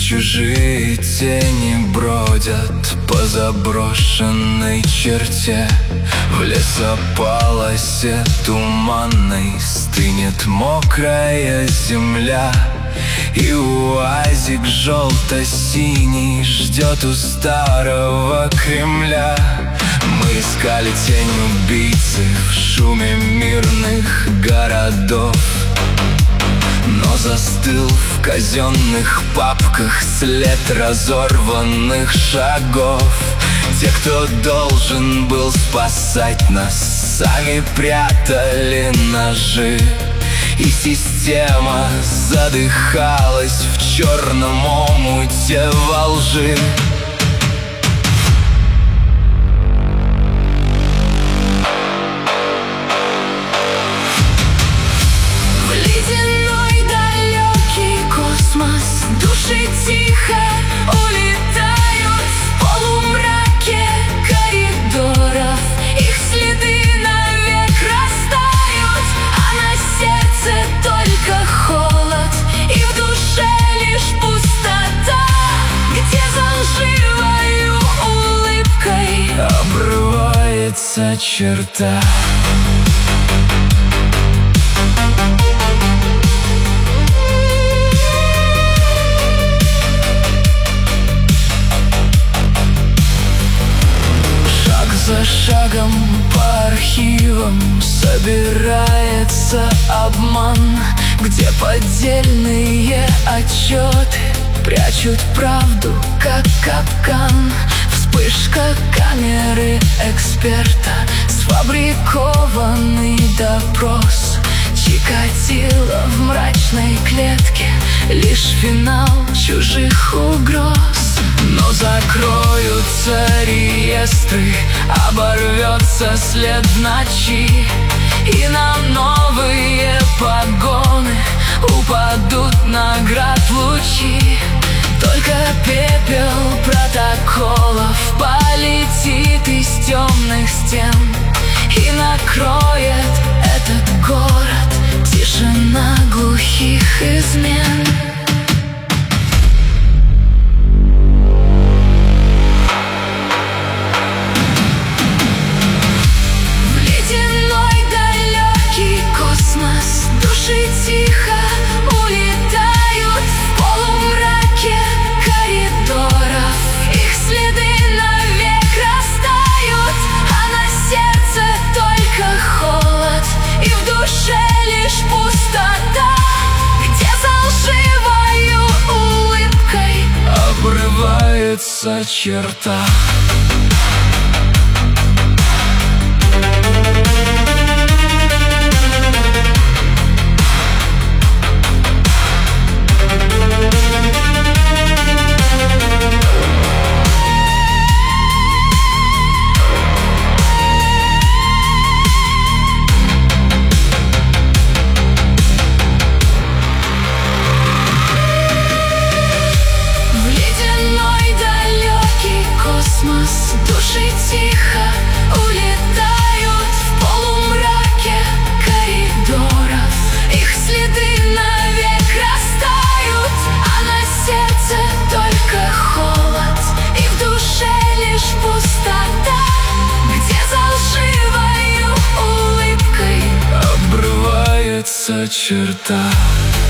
Чужие тени бродят по заброшенной черте. В лесополосе туманной стынет мокрая земля, и уазик желто-синий ждет у старого Кремля. Мы искали тень убийцы в шуме мирных городов, но застыл в казенных папках след разорванных шагов. Те, кто должен был спасать нас, сами прятали ножи, и система задыхалась в черном омуте во лжи. Души тихо улетают в полумраке коридоров. Их следы навек растают, а на сердце только холод, и в душе лишь пустота, где за лживою улыбкой обрывается черта. За шагом по архивам собирается обман, где поддельные отчеты прячут правду, как капкан. Вспышка камеры эксперта, сфабрикованный допрос. Чикатило в мрачной клетке, лишь финал чужих угроз. Но закроются реестры, оборвется след ночи, и на новые погоны упадут наград лучи. Только пепел протоколов полетит из темных стен, и накроет этот город тишина глухих измен. Души тихо улетают в полумраке коридоров. Их следы навек растают, а на сердце только холод, и в душе лишь пустота, где за лживою улыбкой обрывается черта. Души тихо улетают в полумраке коридоров. Их следы навек растают, а на сердце только холод, и в душе лишь пустота, где за лживою улыбкой обрывается черта.